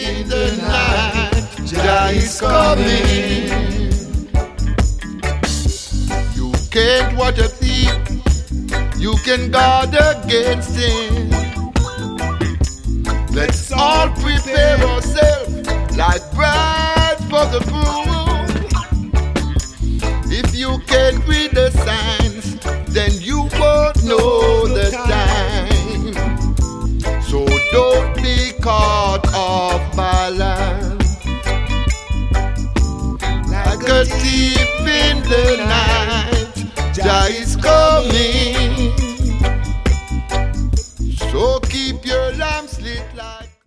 in the night, Jah is coming. You can't watch a thief, you can guard against him. Let's all prepare ourselves like bride for the groom. If you can't read the signs, then you won't know the time. So don't be caught off balance, like a thief in the night. Jah is coming.